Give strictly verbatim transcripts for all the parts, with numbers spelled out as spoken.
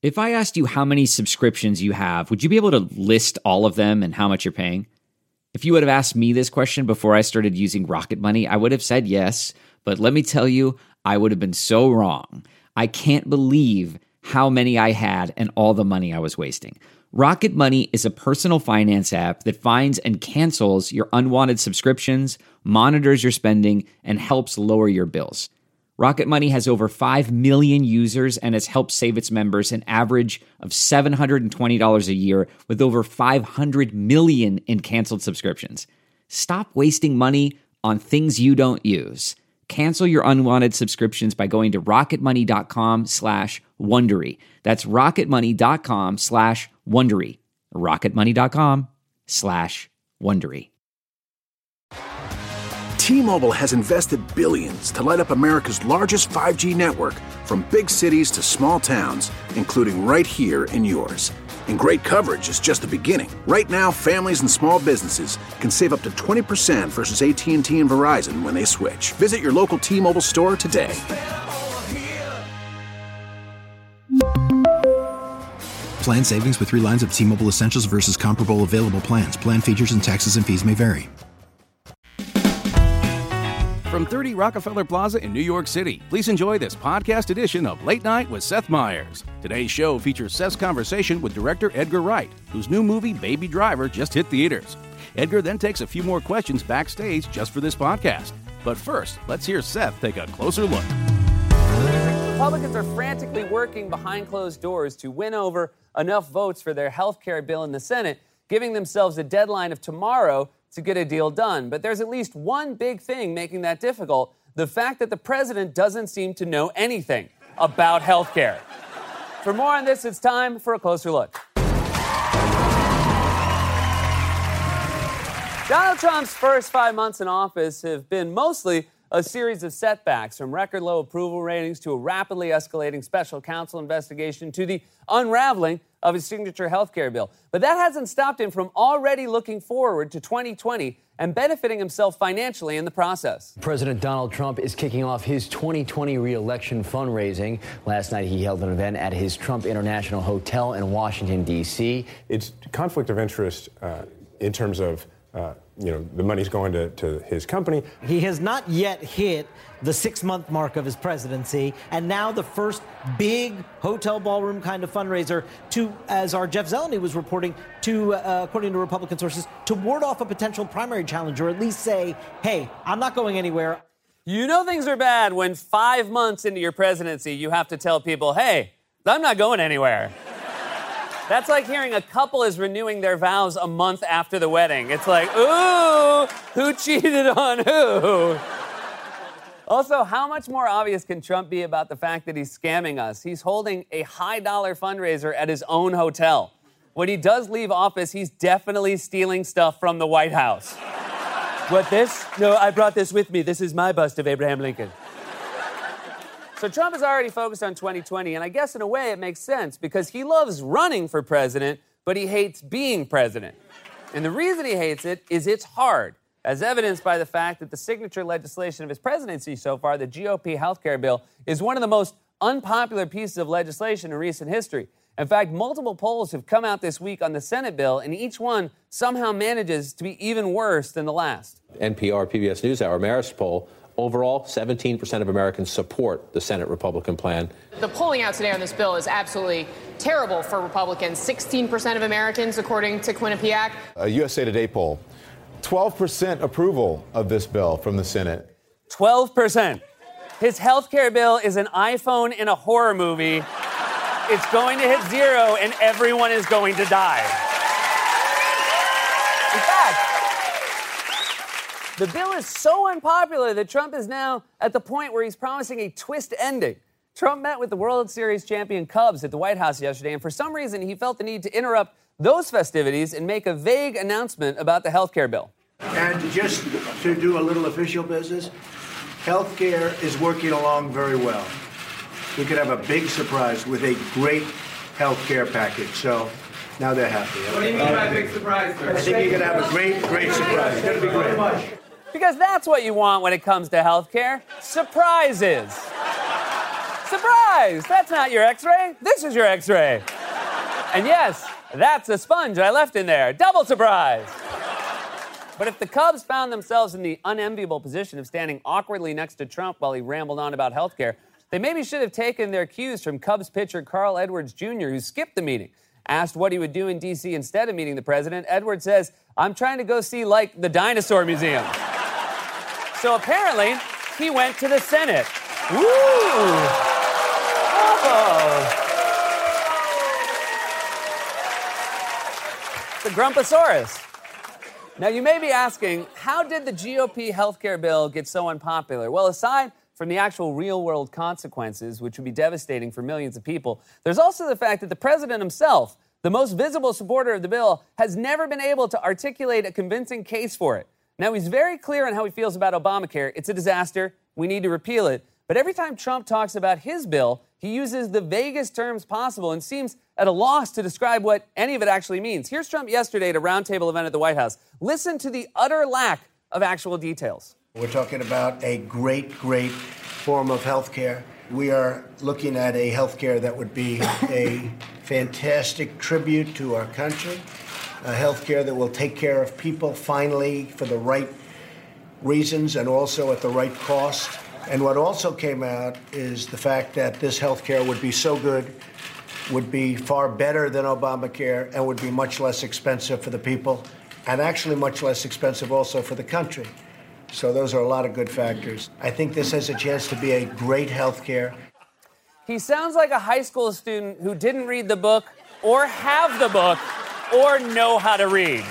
If I asked you how many subscriptions you have, would you be able to list all of them and how much you're paying? If you would have asked me this question before I started using Rocket Money, I would have said yes, but let me tell you, I would have been so wrong. I can't believe how many I had and all the money I was wasting. Rocket Money is a personal finance app that finds and cancels your unwanted subscriptions, monitors your spending, and helps lower your bills. Rocket Money has over five million users and has helped save its members an average of seven hundred twenty dollars a year with over five hundred million in canceled subscriptions. Stop wasting money on things you don't use. Cancel your unwanted subscriptions by going to rocketmoney.com slash Wondery. That's rocketmoney.com slash Wondery. rocketmoney.com slash Wondery. T-Mobile has invested billions to light up America's largest five G network, from big cities to small towns, including right here in yours. And great coverage is just the beginning. Right now, families and small businesses can save up to twenty percent versus A T and T and Verizon when they switch. Visit your local T-Mobile store today. Plan savings with three lines of T-Mobile Essentials versus comparable available plans. Plan features and taxes and fees may vary. From thirty Rockefeller Plaza in New York City, please enjoy this podcast edition of Late Night with Seth Meyers. Today's show features Seth's conversation with director Edgar Wright, whose new movie Baby Driver just hit theaters. Edgar then takes a few more questions backstage just for this podcast. But first, let's hear Seth take a closer look. Republicans are frantically working behind closed doors to win over enough votes for their health care bill in the Senate, giving themselves a deadline of tomorrow to get a deal done. But there's at least one big thing making that difficult: the fact that the president doesn't seem to know anything about health care. For more on this, it's time for a closer look. Donald Trump's first five months in office have been mostly a series of setbacks, from record low approval ratings to a rapidly escalating special counsel investigation to the unraveling of his signature health care bill. But that hasn't stopped him from already looking forward to twenty twenty and benefiting himself financially in the process. President Donald Trump is kicking off his twenty twenty re-election fundraising. Last night, he held an event at his Trump International Hotel in Washington, D C. It's conflict of interest uh, in terms of Uh, you know, the money's going to, to his company. He has not yet hit the six-month mark of his presidency, and now the first big hotel ballroom kind of fundraiser to, as our Jeff Zeleny was reporting, to, uh, according to Republican sources, to ward off a potential primary challenger, or at least say, hey, I'm not going anywhere. You know things are bad when five months into your presidency, you have to tell people, hey, I'm not going anywhere. That's like hearing a couple is renewing their vows a month after the wedding. It's like, ooh, who cheated on who? Also, how much more obvious can Trump be about the fact that he's scamming us? He's holding a high-dollar fundraiser at his own hotel. When he does leave office, he's definitely stealing stuff from the White House. What, this? No, I brought this with me. This is my bust of Abraham Lincoln. So Trump is already focused on twenty twenty, and I guess in a way it makes sense because he loves running for president, but he hates being president. And the reason he hates it is it's hard, as evidenced by the fact that the signature legislation of his presidency so far, the G O P healthcare bill, is one of the most unpopular pieces of legislation in recent history. In fact, multiple polls have come out this week on the Senate bill, and each one somehow manages to be even worse than the last. N P R P B S NewsHour Marist poll. Overall, seventeen percent of Americans support the Senate Republican plan. The polling out today on this bill is absolutely terrible for Republicans. sixteen percent of Americans, according to Quinnipiac. A U S A Today poll, twelve percent approval of this bill from the Senate. twelve percent. His health care bill is an iPhone in a horror movie. It's going to hit zero, and everyone is going to die. In fact, the bill is so unpopular that Trump is now at the point where he's promising a twist ending. Trump met with the World Series champion Cubs at the White House yesterday, and for some reason, he felt the need to interrupt those festivities and make a vague announcement about the health care bill. And just to do a little official business, health care is working along very well. We could have a big surprise with a great health care package. So now they're happy. What do you mean by big surprise, sir? I think you're going to have a great, great surprise. It's going to be great. Because that's what you want when it comes to healthcare. Surprises. Surprise! That's not your x-ray. This is your x-ray. And yes, that's a sponge I left in there. Double surprise. But if the Cubs found themselves in the unenviable position of standing awkwardly next to Trump while he rambled on about health care, they maybe should have taken their cues from Cubs pitcher Carl Edwards Junior, who skipped the meeting. Asked what he would do in D C instead of meeting the president, Edwards says, I'm trying to go see, like, the Dinosaur Museum. So apparently, he went to the Senate. Woo! Oh. The Grumpasaurus. Now, you may be asking, how did the G O P healthcare bill get so unpopular? Well, aside from the actual real-world consequences, which would be devastating for millions of people, there's also the fact that the president himself, the most visible supporter of the bill, has never been able to articulate a convincing case for it. Now, he's very clear on how he feels about Obamacare. It's a disaster. We need to repeal it. But every time Trump talks about his bill, he uses the vaguest terms possible and seems at a loss to describe what any of it actually means. Here's Trump yesterday at a roundtable event at the White House. Listen to the utter lack of actual details. We're talking about a great, great form of health care. We are looking at a health care that would be a fantastic tribute to our country, a health care that will take care of people finally for the right reasons and also at the right cost. And what also came out is the fact that this health care would be so good, would be far better than Obamacare, and would be much less expensive for the people, and actually much less expensive also for the country. So those are a lot of good factors. I think this has a chance to be a great health care. He sounds like a high school student who didn't read the book or have the book or know how to read.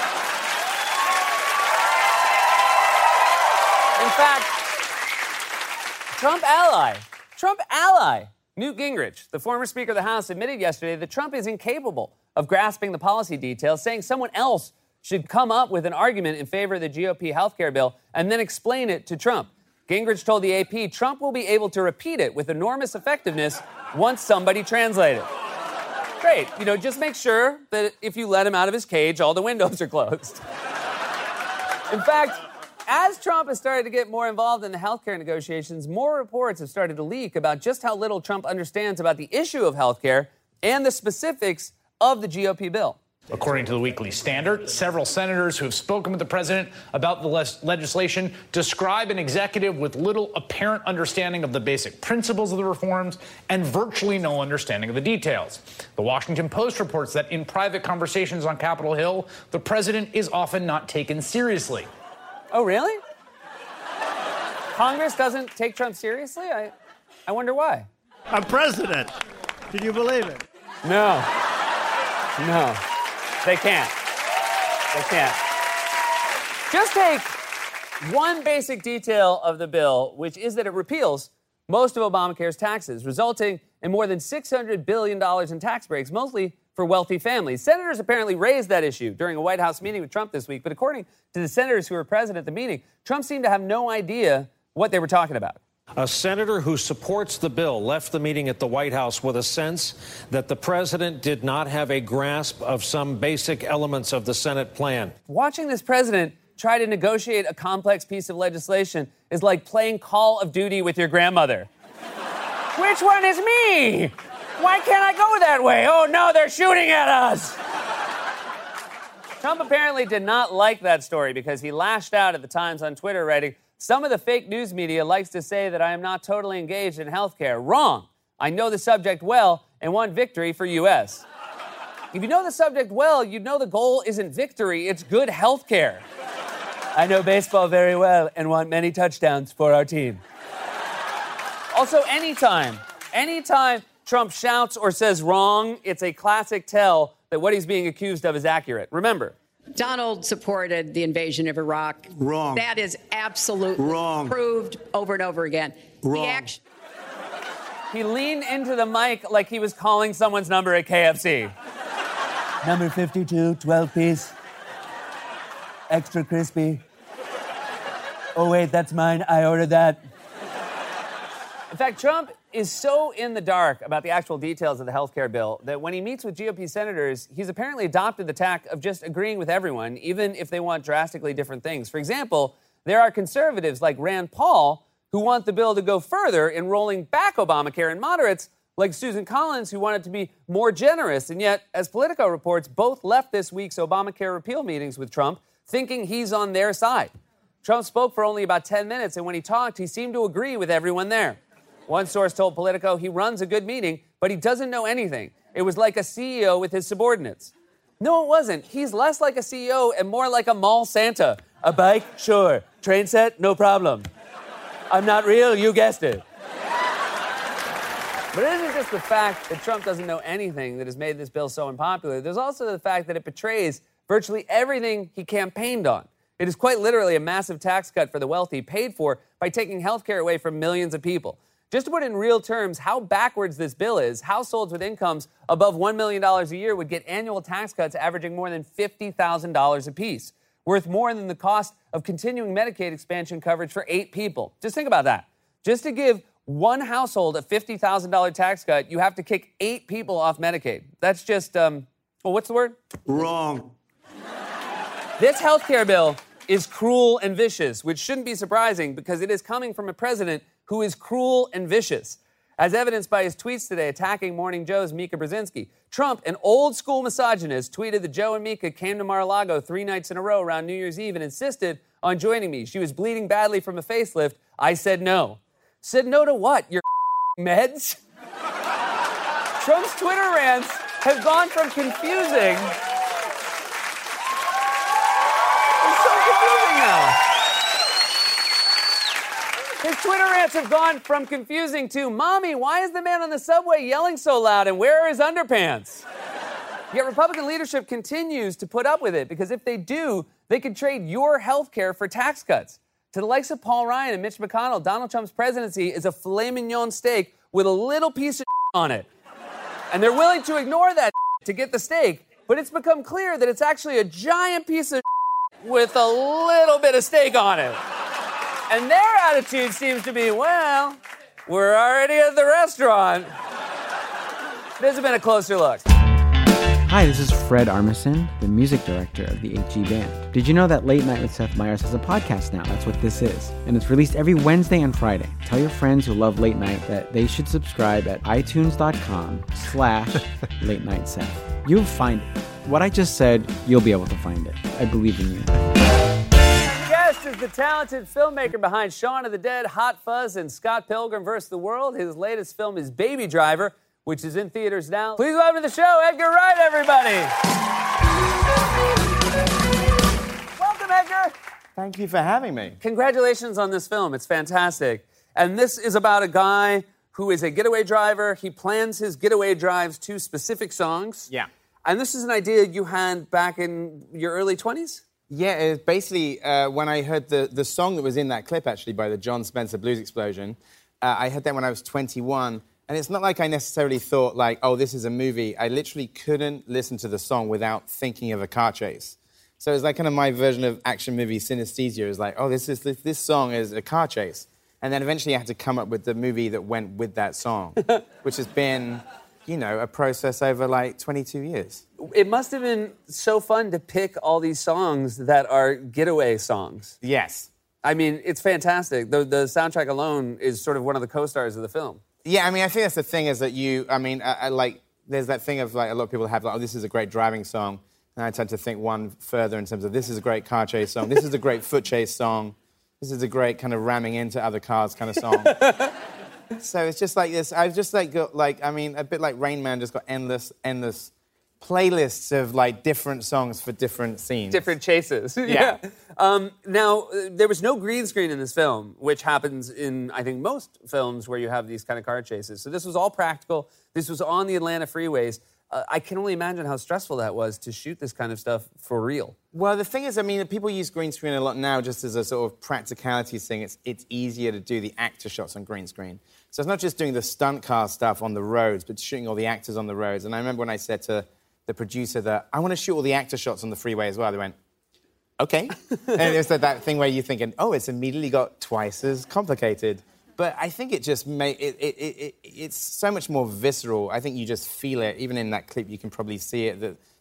In fact, Trump ally, Trump ally, Newt Gingrich, the former Speaker of the House, admitted yesterday that Trump is incapable of grasping the policy details, saying someone else should come up with an argument in favor of the G O P healthcare bill and then explain it to Trump. Gingrich told the A P Trump will be able to repeat it with enormous effectiveness once somebody translates it. Great. You know, just make sure that if you let him out of his cage, all the windows are closed. In fact, as Trump has started to get more involved in the healthcare negotiations, more reports have started to leak about just how little Trump understands about the issue of healthcare and the specifics of the G O P bill. According to the Weekly Standard, several senators who have spoken with the president about the les- legislation describe an executive with little apparent understanding of the basic principles of the reforms and virtually no understanding of the details. The Washington Post reports that in private conversations on Capitol Hill, the president is often not taken seriously. Oh, really? Congress doesn't take Trump seriously? I, I wonder why. I'm president. Can you believe it? No. No. They can't. They can't. Just take one basic detail of the bill, which is that it repeals most of Obamacare's taxes, resulting in more than six hundred billion dollars in tax breaks, mostly for wealthy families. Senators apparently raised that issue during a White House meeting with Trump this week, but according to the senators who were present at the meeting, Trump seemed to have no idea what they were talking about. A senator who supports the bill left the meeting at the White House with a sense that the president did not have a grasp of some basic elements of the Senate plan. Watching this president try to negotiate a complex piece of legislation is like playing Call of Duty with your grandmother. Which one is me? Why can't I go that way? Oh, no, they're shooting at us. Trump apparently did not like that story because he lashed out at the Times on Twitter, writing, "Some of the fake news media likes to say that I am not totally engaged in healthcare. Wrong. I know the subject well and want victory for U S If you know the subject well, you'd know the goal isn't victory, it's good healthcare. I know baseball very well and want many touchdowns for our team." Also, anytime, anytime Trump shouts or says wrong, it's a classic tell that what he's being accused of is accurate. Remember, Donald supported the invasion of Iraq. Wrong. That is absolutely Wrong. proved over and over again. Wrong. The action- he leaned into the mic like he was calling someone's number at K F C. Number fifty-two, twelve piece. Extra crispy. Oh, wait, that's mine. I ordered that. In fact, Trump is so in the dark about the actual details of the health care bill that when he meets with G O P senators, he's apparently adopted the tack of just agreeing with everyone, even if they want drastically different things. For example, there are conservatives like Rand Paul who want the bill to go further in rolling back Obamacare, and moderates like Susan Collins who want it to be more generous. And yet, as Politico reports, both left this week's Obamacare repeal meetings with Trump thinking he's on their side. Trump spoke for only about ten minutes, and when he talked, he seemed to agree with everyone there. One source told Politico he runs a good meeting, but he doesn't know anything. It was like a C E O with his subordinates. No, it wasn't. He's less like a C E O and more like a mall Santa. A bike? Sure. Train set? No problem. I'm not real, you guessed it. But it isn't just the fact that Trump doesn't know anything that has made this bill so unpopular. There's also the fact that it betrays virtually everything he campaigned on. It is quite literally a massive tax cut for the wealthy paid for by taking health care away from millions of people. Just to put it in real terms how backwards this bill is, households with incomes above one million dollars a year would get annual tax cuts averaging more than fifty thousand dollars apiece, worth more than the cost of continuing Medicaid expansion coverage for eight people. Just think about that. Just to give one household a fifty thousand dollars tax cut, you have to kick eight people off Medicaid. That's just, um, well, what's the word? Wrong. This health care bill is cruel and vicious, which shouldn't be surprising because it is coming from a president who is cruel and vicious, as evidenced by his tweets today attacking Morning Joe's Mika Brzezinski. Trump, an old-school misogynist, tweeted that Joe and Mika came to Mar-a-Lago three nights in a row around New Year's Eve and insisted on joining me. She was bleeding badly from a facelift. I said no. Said no to what? Your meds? Trump's Twitter rants have gone from confusing... It's so confusing now. His Twitter rants have gone from confusing to, Mommy, why is the man on the subway yelling so loud and where are his underpants? Yet Republican leadership continues to put up with it because if they do, they could trade your health care for tax cuts. To the likes of Paul Ryan and Mitch McConnell, Donald Trump's presidency is a filet mignon steak with a little piece of on it. And they're willing to ignore that to get the steak, but it's become clear that it's actually a giant piece of with a little bit of steak on it. And their attitude seems to be, well, we're already at the restaurant. This has been a closer look. Hi, this is Fred Armisen, the music director of the H G Band. Did you know that Late Night with Seth Meyers has a podcast now? That's what this is. And it's released every Wednesday and Friday. Tell your friends who love Late Night that they should subscribe at itunes.com slash late night Seth. You'll find it. What I just said, you'll be able to find it. I believe in you. Guest is the talented filmmaker behind Shaun of the Dead, Hot Fuzz, and Scott Pilgrim versus the World. His latest film is Baby Driver, which is in theaters now. Please welcome to the show, Edgar Wright, everybody. Welcome, Edgar. Thank you for having me. Congratulations on this film. It's fantastic. And this is about a guy who is a getaway driver. He plans his getaway drives to specific songs. Yeah. And this is an idea you had back in your early twenties? Yeah, it was basically uh, when I heard the, the song that was in that clip, actually, by the John Spencer Blues Explosion. Uh, I heard that when I was twenty-one. And it's not like I necessarily thought, like, oh, this is a movie. I literally couldn't listen to the song without thinking of a car chase. So it's like kind of my version of action movie synesthesia. Is like, oh, this is this, this song is a car chase. And then eventually I had to come up with the movie that went with that song, which has been, you know, a process over like twenty-two years. It must have been so fun to pick all these songs that are getaway songs. Yes. I mean, it's fantastic. The, the soundtrack alone is sort of one of the co-stars of the film. Yeah, I mean, I think that's the thing is that you, I mean, I, I like, there's that thing of like a lot of people have like, oh, this is a great driving song. And I tend to think one further in terms of this is a great car chase song. This is a great foot chase song. This is a great kind of ramming into other cars kind of song. So it's just like this. I've just like got like, I mean, a bit like Rain Man, just got endless, endless playlists of like different songs for different scenes. Different chases. Yeah. yeah. Um, now, uh, there was no green screen in this film, which happens in, I think, most films where you have these kind of car chases. So this was all practical. This was on the Atlanta freeways. Uh, I can only imagine how stressful that was to shoot this kind of stuff for real. Well, the thing is, I mean, people use green screen a lot now just as a sort of practicality thing. It's, it's easier to do the actor shots on green screen. So it's not just doing the stunt car stuff on the roads, but shooting all the actors on the roads. And I remember when I said to the producer that I want to shoot all the actor shots on the freeway as well. They went, okay. And it was that, that thing where you're thinking, oh, it's immediately got twice as complicated. But I think it just made it, it, it, it, it's so much more visceral. I think you just feel it. Even in that clip, you can probably see it, that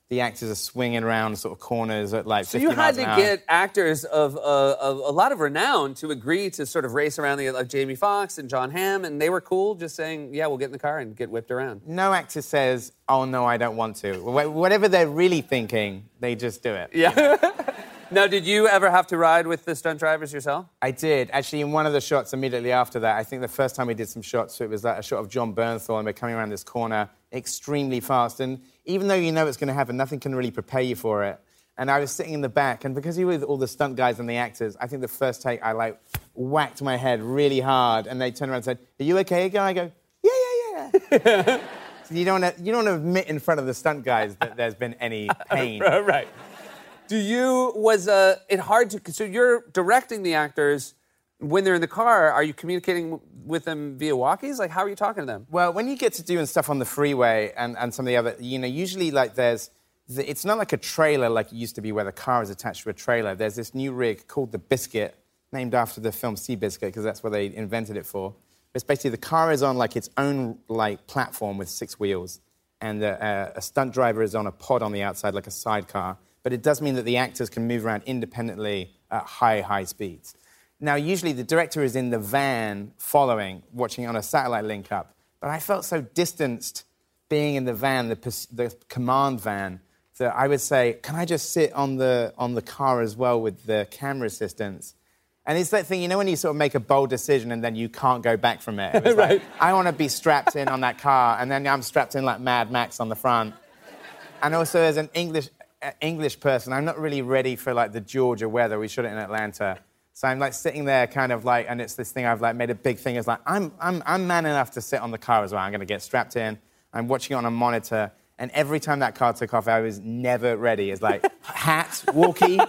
the actors are swinging around sort of corners at like So fifty you had miles to an hour. get actors of, uh, of a lot of renown to agree to sort of race around the like Jamie Foxx and John Hamm, and they were cool, just saying, "Yeah, we'll get in the car and get whipped around." No actor says, "Oh no, I don't want to." Wh- Whatever they're really thinking, they just do it. Yeah. Now, did you ever have to ride with the stunt drivers yourself? I did. Actually, in one of the shots immediately after that, I think the first time we did some shots, it was like a shot of John Bernthal, and we're coming around this corner extremely fast. And even though you know it's going to happen, nothing can really prepare you for it. And I was sitting in the back, and because you were with all the stunt guys and the actors, I think the first take, I, like, whacked my head really hard, and they turned around and said, "Are you okay again?" I go, "Yeah, yeah, yeah." So you don't, you don't admit in front of the stunt guys that there's been any pain. Right. Do you, was uh, it hard to, so you're directing the actors when they're in the car, are you communicating with them via walkies? Like, how are you talking to them? Well, when you get to doing stuff on the freeway and, and some of the other, you know, usually like there's, the, it's not like a trailer like it used to be where the car is attached to a trailer. There's this new rig called the Biscuit, named after the film Seabiscuit, because that's what they invented it for. It's basically the car is on like its own like platform with six wheels, and a, a stunt driver is on a pod on the outside like a sidecar. But it does mean that the actors can move around independently at high, high speeds. Now, usually the director is in the van following, watching on a satellite link-up. But I felt so distanced being in the van, the, the command van, that I would say, can I just sit on the, on the car as well with the camera assistants? And it's that thing, you know, when you sort of make a bold decision and then you can't go back from it. It was Right. like, I want to be strapped in on that car, and then I'm strapped in like Mad Max on the front. And also, as an English... English person, I'm not really ready for like the Georgia weather. We shot it in Atlanta, so I'm like sitting there, kind of like, and it's this thing I've like made a big thing. Is like I'm I'm I'm man enough to sit on the car as well. I'm going to get strapped in. I'm watching it on a monitor, and every time that car took off, I was never ready. It's like hat, walkie,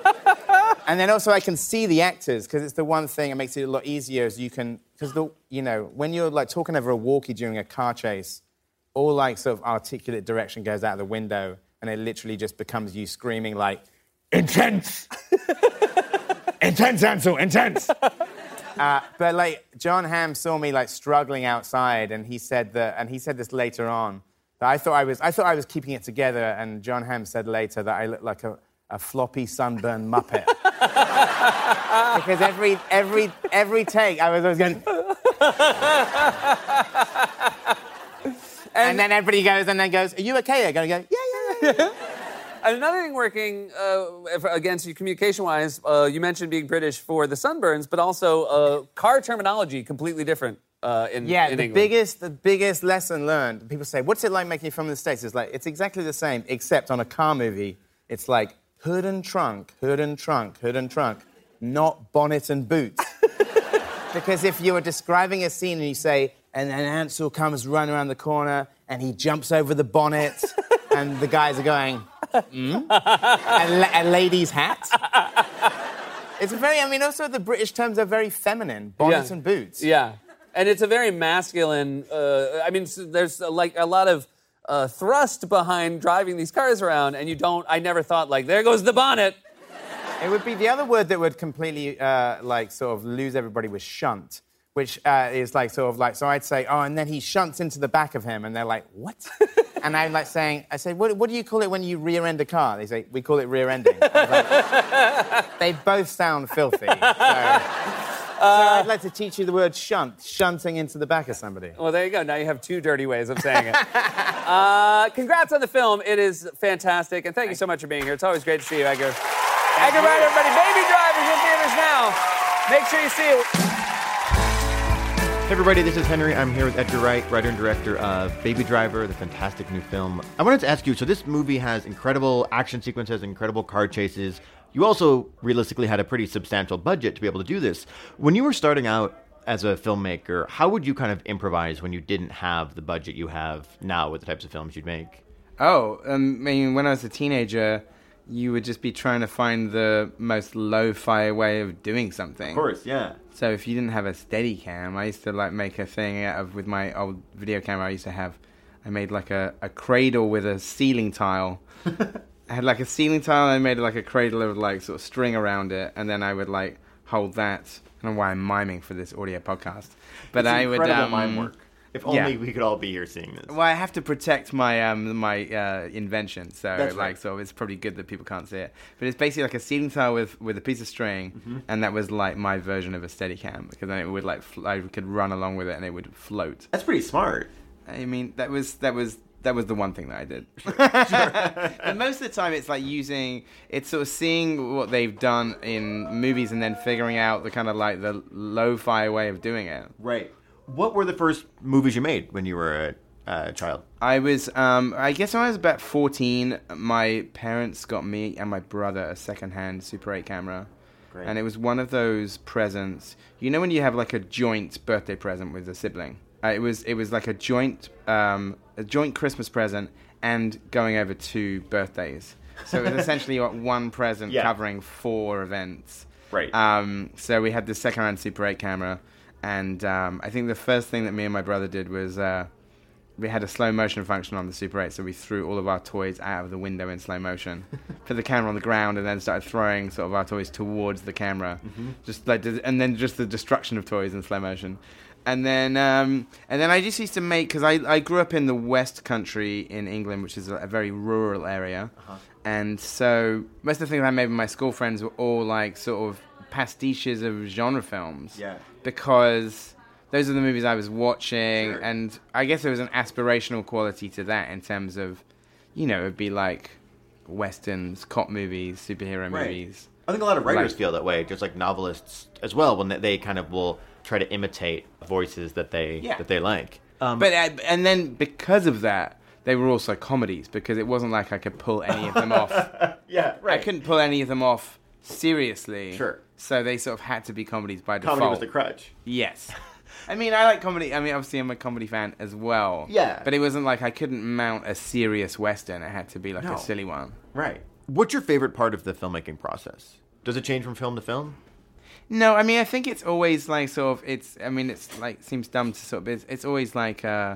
and then also I can see the actors because it's the one thing that makes it a lot easier. Is you can because the you know when you're like talking over a walkie during a car chase, all like sort of articulate direction goes out the window. And it literally just becomes you screaming like, intense! Intense, Ansel, intense! uh, but like, John Hamm saw me like struggling outside, and he said that, and he said this later on, that I thought I was, I thought I was keeping it together, and John Hamm said later that I looked like a, a floppy sunburned Muppet. Because every, every, every take, I was always going... and, and then everybody goes, and then goes, "Are you okay?" I'm going to go, "Yeah, yeah, yeah." Another thing working uh, against you communication-wise, uh, you mentioned being British for the sunburns, but also uh, car terminology completely different uh, in, yeah, in the England. biggest, the biggest lesson learned. People say, "What's it like making a film in the States?" It's like it's exactly the same, except on a car movie, it's like hood and trunk, hood and trunk, hood and trunk, not bonnet and boots. Because if you were describing a scene and you say, and then Ansel comes running around the corner and he jumps over the bonnet, and the guys are going, mm? a, la- a lady's hat. It's a very, I mean, also the British terms are very feminine, bonnets Yeah. and boots. Yeah, and it's a very masculine, uh, I mean, s- there's uh, like a lot of uh, thrust behind driving these cars around, and you don't, I never thought like, there goes the bonnet. It would be the other word that would completely, uh, like, sort of lose everybody was shunt, which uh, is like sort of like, so I'd say, oh, and then he shunts into the back of him, and they're like, what? And I'm like saying, I say, what, what do you call it when you rear-end a car? They say, we call it rear-ending. I was like, they both sound filthy. So, so I'd like to teach you the word shunt, shunting into the back of somebody. Well, there you go. Now you have two dirty ways of saying it. uh, congrats on the film. It is fantastic, and thank you so much for being here. It's always great to see you, Edgar. Edgar Wright, everybody. Baby Driver's in theaters now. Make sure you see it. Hey everybody, this is Henry. I'm here with Edgar Wright, writer and director of Baby Driver, the fantastic new film. I wanted to ask you, so this movie has incredible action sequences, incredible car chases. You also realistically had a pretty substantial budget to be able to do this. When you were starting out as a filmmaker, how would you kind of improvise when you didn't have the budget you have now with the types of films you'd make? Oh, um, I mean, when I was a teenager, you would just be trying to find the most lo-fi way of doing something. Of course, yeah. So if you didn't have a Steadicam, I used to like make a thing out of, with my old video camera, I used to have, I made like a, a cradle with a ceiling tile. I had like a ceiling tile and I made like a cradle with like sort of string around it, and then I would like hold that. I don't know why I'm miming for this audio podcast. But It's I would incredible um, mime work. If only Yeah. we could all be here seeing this. Well, I have to protect my um my uh, invention, so That's like right. so it's probably good that people can't see it. But it's basically like a ceiling tile with with a piece of string, Mhm. and that was like my version of a Steadicam because then it would like fl- I could run along with it and it would float. That's pretty smart. I mean, that was that was that was the one thing that I did. But most of the time, it's like using it's sort of seeing what they've done in movies and then figuring out the kind of like the lo-fi way of doing it. Right. What were the first movies you made when you were a, a child? I was, um, I guess when I was about fourteen, my parents got me and my brother a second-hand Super eight camera. Great. And it was one of those presents. You know when you have like a joint birthday present with a sibling? Uh, it was it was like a joint um, a joint Christmas present and going over two birthdays. So it was essentially like one present Yeah. covering four events. Right. Um, so we had this second-hand Super eight camera. And um, I think the first thing that me and my brother did was uh, we had a slow motion function on the Super eight, so we threw all of our toys out of the window in slow motion, put the camera on the ground, and then started throwing sort of our toys towards the camera, Mhm. just like, and then just the destruction of toys in slow motion. And then, um, and then I just used to make because I, I grew up in the West Country in England, which is a, a very rural area, Uh-huh. and so most of the things I made with my school friends were all like sort of pastiches of genre films. Yeah. Because those are the movies I was watching, and I guess there was an aspirational quality to that in terms of, you know, it'd be like westerns, cop movies, superhero Right. movies. I think a lot of writers Like- feel that way, just like novelists as well, when they, they kind of will try to imitate voices that they Yeah. that they like. Um, But uh, and then because of that, they were also comedies because it wasn't like I could pull any of them off. Yeah, right. I couldn't pull any of them off seriously. Sure. So they sort of had to be comedies by default. Comedy was the crutch. Yes. I mean, I like comedy. I mean, obviously, I'm a comedy fan as well. Yeah. But it wasn't like I couldn't mount a serious Western. It had to be like No. a silly one. Right. What's your favorite part of the filmmaking process? Does it change from film to film? No, I mean, I think it's always like sort of, it's, I mean, it's like, seems dumb to sort of, it's, it's always like, uh,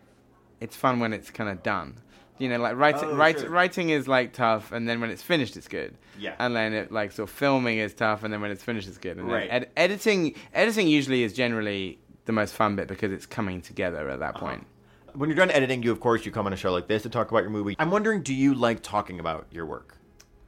it's fun when it's kind of done. You know, like writing, Oh, write, sure. writing is like tough, and then when it's finished, it's good. Yeah. And then it like sort of filming is tough, and then when it's finished, it's good. And then Right. ed- editing, editing usually is generally the most fun bit because it's coming together at that Uh-huh. point. When you're done editing, you of course you come on a show like this to talk about your movie. I'm wondering, do you like talking about your work?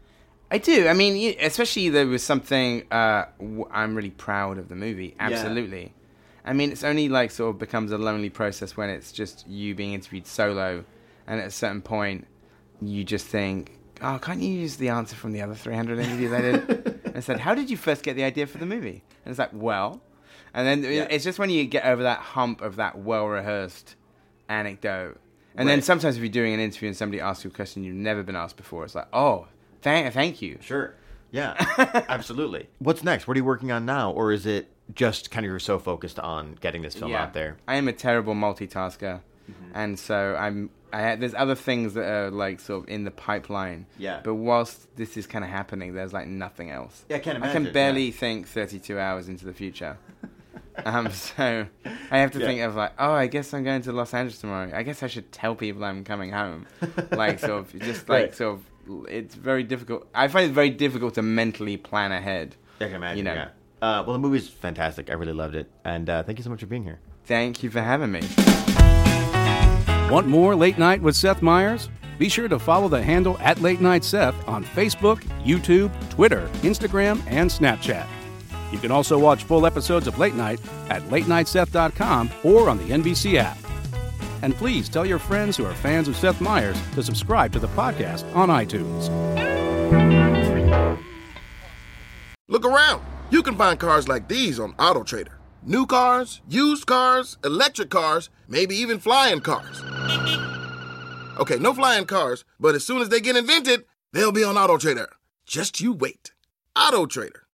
I do. I mean, you- especially there was something uh, w- I'm really proud of the movie. Yeah. Absolutely. I mean, it's only like sort of becomes a lonely process when it's just you being interviewed solo, and at a certain point, you just think, "Oh, can't you use the answer from the other three hundred interviews I did?" And I said, "How did you first get the idea for the movie?" And it's like, "Well," and then Yeah. it's just when you get over that hump of that well-rehearsed anecdote, and then Right. sometimes if you're doing an interview and somebody asks you a question you've never been asked before, it's like, "Oh, thank, thank you." Sure. Yeah, absolutely. What's next? What are you working on now? Or is it just kind of you're so focused on getting this film Yeah. out there? I am a terrible multitasker, and so I'm. I ha- there's other things that are like sort of in the pipeline. Yeah. But whilst this is kind of happening, there's like nothing else. Yeah, I can't I imagine, can barely yeah. think thirty-two hours into the future. um. So I have to Yeah. think of like, oh, I guess I'm going to Los Angeles tomorrow. I guess I should tell people I'm coming home. Like sort of just like Right. sort of. It's very difficult. I find it very difficult to mentally plan ahead. I can imagine, You know. yeah. Uh, well, the movie's fantastic. I really loved it. And uh, thank you so much for being here. Thank you for having me. Want more Late Night with Seth Meyers? Be sure to follow the handle at Late Night Seth on Facebook, YouTube, Twitter, Instagram, and Snapchat. You can also watch full episodes of Late Night at late night seth dot com or on the N B C app. And please tell your friends who are fans of Seth Meyers to subscribe to the podcast on iTunes. Look around. You can find cars like these on AutoTrader. New cars, used cars, electric cars, maybe even flying cars. Okay, no flying cars, but as soon as they get invented, they'll be on AutoTrader. Just you wait. AutoTrader.